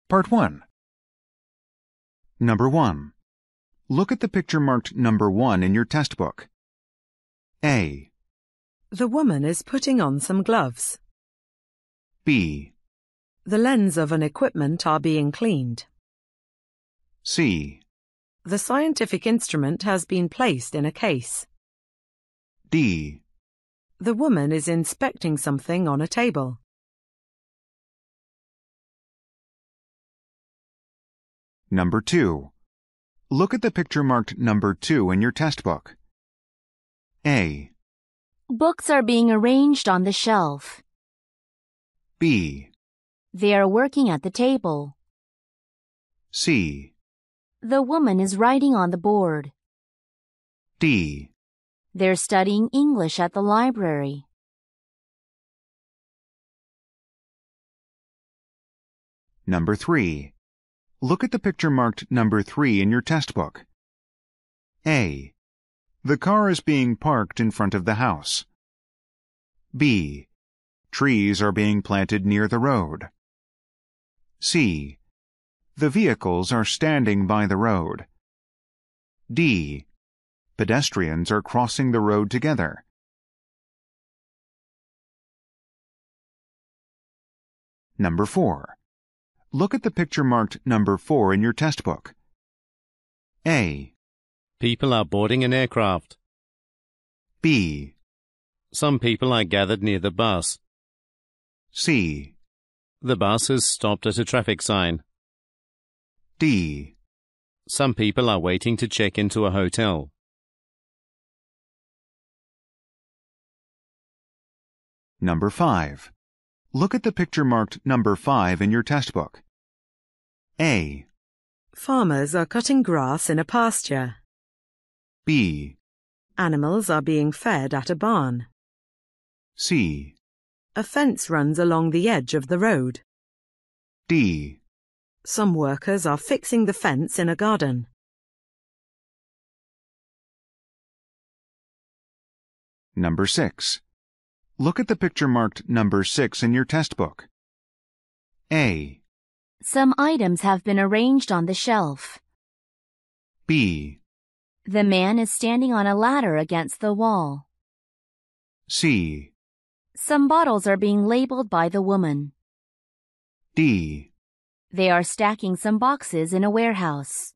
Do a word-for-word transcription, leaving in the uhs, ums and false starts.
Part one. Number one. Look at the picture marked number one in your test book. A. The woman is putting on some gloves. B. The lens of an equipment are being cleaned. C. The scientific instrument has been placed in a case. D. The woman is inspecting something on a table. Number two. Look at the picture marked number two in your test book. A. Books are being arranged on the shelf. B. They are working at the table. C. The woman is writing on the board. D. They're studying English at the library. Number three. Look at the picture marked number three in your test book. A. The car is being parked in front of the house. B. Trees are being planted near the road. C. The vehicles are standing by the road. D. Pedestrians are crossing the road together. Number four. Look at the picture marked number four in your test book. A. People are boarding an aircraft. B. Some people are gathered near the bus. C. The bus has stopped at a traffic sign. D. Some people are waiting to check into a hotel. Number five. Look at the picture marked number five in your test book. A. Farmers are cutting grass in a pasture. B. Animals are being fed at a barn. C. A fence runs along the edge of the road. D. Some workers are fixing the fence in a garden. Number six. Look at the picture marked number six in your test book. A. Some items have been arranged on the shelf. B. The man is standing on a ladder against the wall. C. Some bottles are being labeled by the woman. D. They are stacking some boxes in a warehouse.